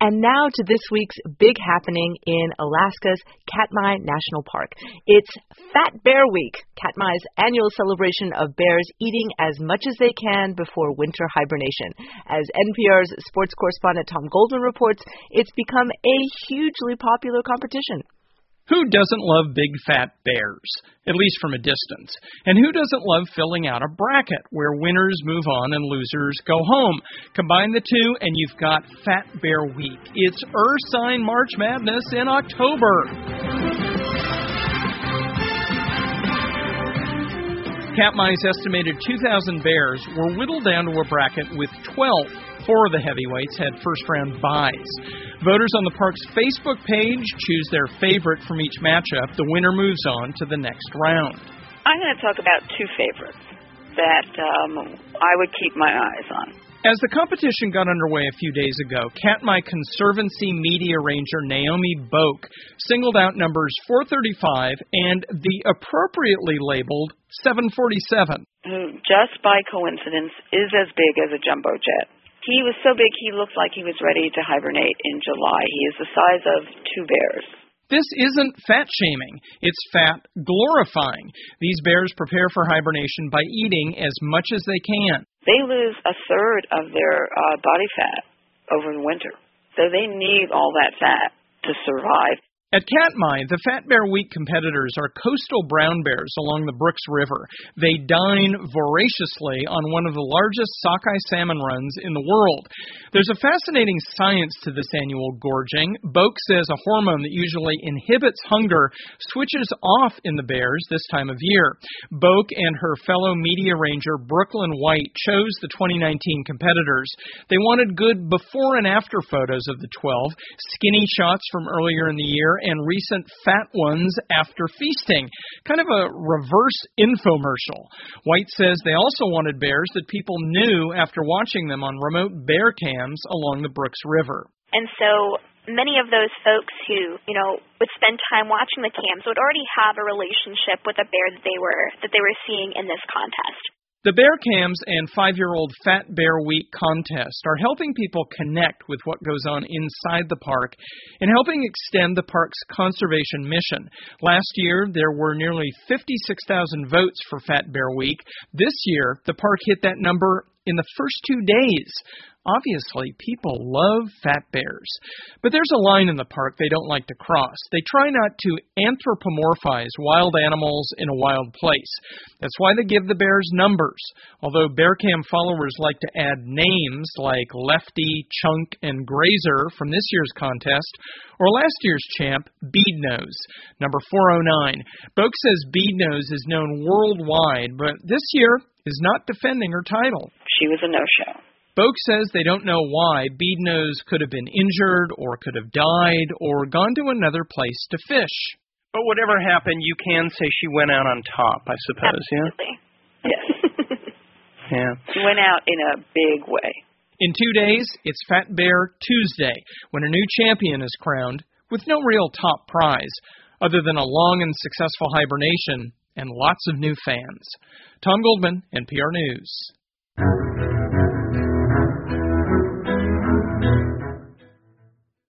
And now to this week's big happening in Alaska's Katmai National Park. It's Fat Bear Week, Katmai's annual celebration of bears eating as much as they can before winter hibernation. As NPR's sports correspondent Tom Goldman reports, it's become a hugely popular competition. Who doesn't love big fat bears, at least from a distance? And who doesn't love filling out a bracket where winners move on and losers go home? Combine the two and you've got Fat Bear Week. It's Ursine March Madness in October. Katmai's estimated 2,000 bears were whittled down to a bracket with 12. 4 of the heavyweights had first-round byes. Voters on the park's Facebook page choose their favorite from each matchup. The winner moves on to the next round. I'm going to talk about 2 favorites that I would keep my eyes on. As the competition got underway a few days ago, Katmai Conservancy media ranger Naomi Boak singled out numbers 435 and the appropriately labeled 747. Who, just by coincidence, is as big as a jumbo jet. He was so big he looked like he was ready to hibernate in July. He is the size of 2 bears. This isn't fat-shaming. It's fat-glorifying. These bears prepare for hibernation by eating as much as they can. They lose a third of their body fat over the winter. So they need all that fat to survive. At Katmai, the Fat Bear Week competitors are coastal brown bears along the Brooks River. They dine voraciously on one of the largest sockeye salmon runs in the world. There's a fascinating science to this annual gorging. Boak says a hormone that usually inhibits hunger switches off in the bears this time of year. Boak and her fellow media ranger Brooklyn White chose the 2019 competitors. They wanted good before and after photos of the 12, skinny shots from earlier in the year, and recent fat ones after feasting. Kind of a reverse infomercial. White says they also wanted bears that people knew after watching them on remote bear cams along the Brooks River. And so many of those folks who, would spend time watching the cams would already have a relationship with a bear that they were seeing in this contest. The Bear Cams and 5-year-old Fat Bear Week contest are helping people connect with what goes on inside the park and helping extend the park's conservation mission. Last year, there were nearly 56,000 votes for Fat Bear Week. This year, the park hit that number in the first 2 days. Obviously, people love fat bears. But there's a line in the park they don't like to cross. They try not to anthropomorphize wild animals in a wild place. That's why they give the bears numbers. Although Bearcam followers like to add names like Lefty, Chunk, and Grazer from this year's contest, or last year's champ, Beadnose, number 409. Boak says Beadnose is known worldwide, but this year is not defending her title. She was a no-show. Boak says they don't know why Beadnose could have been injured or could have died or gone to another place to fish. But whatever happened, you can say she went out on top, I suppose, Absolutely. Yeah? Yes. Yeah. She went out in a big way. In 2 days, it's Fat Bear Tuesday, when a new champion is crowned with no real top prize, other than a long and successful hibernation and lots of new fans. Tom Goldman, NPR News.